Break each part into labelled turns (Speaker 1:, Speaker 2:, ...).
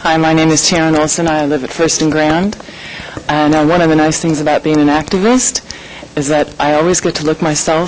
Speaker 1: Hi, my name is Sharon Olson. I live at First and Grand. And one of the nice things about being an activist is that I always get to look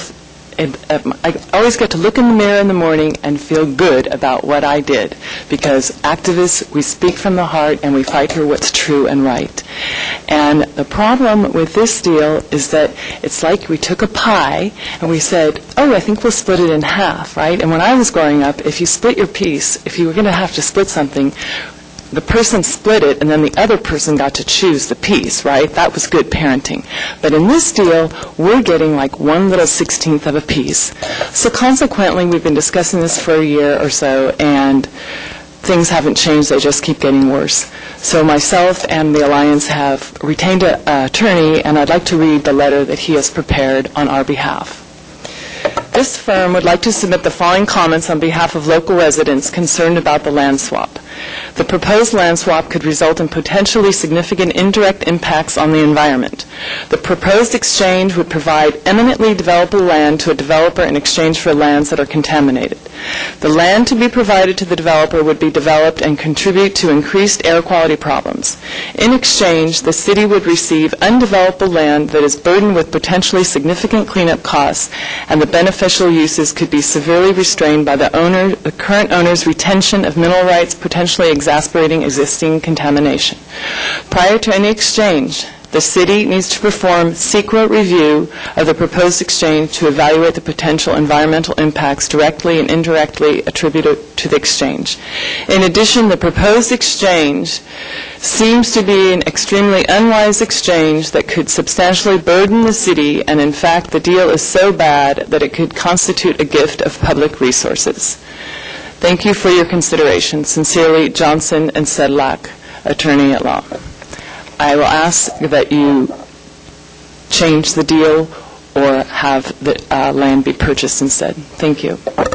Speaker 1: I always get to look in the mirror in the morning and feel good about what I did. Because activists, we speak from the heart and we fight for what's true and right. And the problem with this deal is that it's like we took a pie and we said, oh, I think we'll split it in half, right? And when I was growing up, if you split your piece, if you were going to have to split something, the person split it, and then the other person got to choose the piece, right? That was good parenting. But in this deal, we're getting like 1/16th of a piece. So consequently, we've been discussing this for a year or so, and things haven't changed. They just keep getting worse. So myself and the Alliance have retained an attorney, and I'd like to read the letter that he has prepared on our behalf. This firm would like to submit the following comments on behalf of local residents concerned about the land swap. The proposed land swap could result in potentially significant indirect impacts on the environment. The proposed exchange would provide eminently developable land to a developer in exchange for lands that are contaminated. The land to be provided to the developer would be developed and contribute to increased air quality problems. In exchange, the city would receive undevelopable land that is burdened with potentially significant cleanup costs, and the beneficial uses could be severely restrained by the current owner's retention of mineral rights, potentially exacerbating existing contamination. Prior to any exchange, the city needs to perform CEQA review of the proposed exchange to evaluate the potential environmental impacts directly and indirectly attributed to the exchange. In addition, the proposed exchange seems to be an extremely unwise exchange that could substantially burden the city, and in fact, the deal is so bad that it could constitute a gift of public resources. Thank you for your consideration. Sincerely, Johnson and Sedlak, Attorney at Law. I will ask that you change the deal or have the land be purchased instead. Thank you.